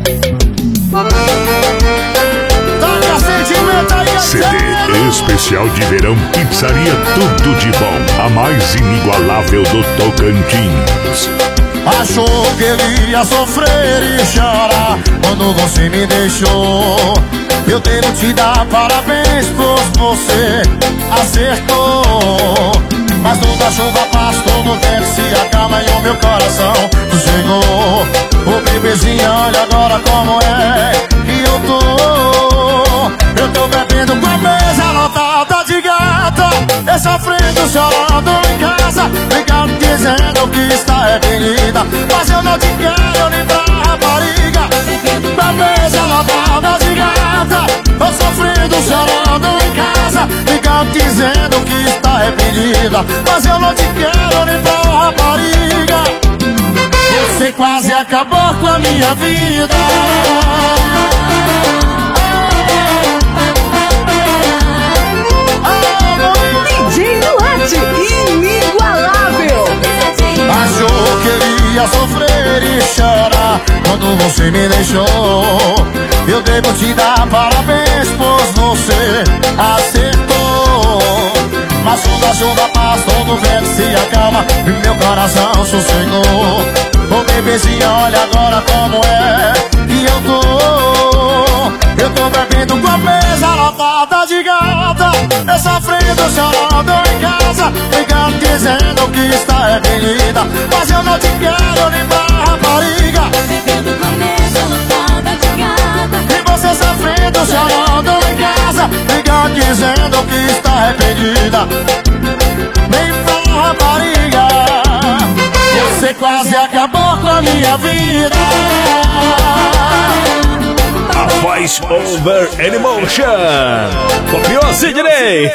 CD especial de verão Pizzaria Tudo de Bom, a mais inigualável do Tocantins. Achou que ele ia sofrer e chorar quando você me deixou. Eu devo te dar parabéns, pois você acertou. Mas toda a chuva passa, todo vento se acalma e o meu coração sossegou. Ô bebezinha, olha agora como é que eu tô. Eu tô bebendo com a mesa lotada de gata, eu sofrendo, chorando em casa, ligando dizendo que está arrependida, mas eu não te quero nem pra rapariga. Com a mesa lotada de gata, eu sofrendo, chorando em casa, ligando dizendo que está arrependida, mas eu não te quero nem pra rapariga. Você quase acabou com a minha vida. DJ Duarte, inigualável. Achou que ele ia sofrer e chorar quando você me deixou. Eu devo te dar parabéns, pois você acertou. Mas quando a chuva passa, todo vento se acalma e meu coração sossegou. Ô bebezinha, olha agora como é que eu tô. Eu tô bebendo com a mesa lotada de gata, eu sofrendo, chorando em casa, ligando dizendo que está arrependida, mas eu não te quero nem pra rapariga. Bebendo com a mesa lotada de gata, E você sofrendo, chorando em casa, ligando dizendo que está arrependida, nem pra rapariga. Você quase acabou com a minha vida. A voz over emotion. Copiou, Sidney?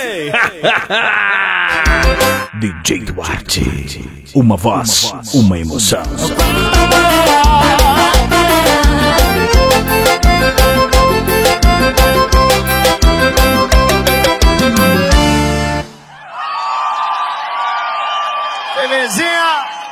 DJ Duarte. Uma voz, uma emoção. Belezinha.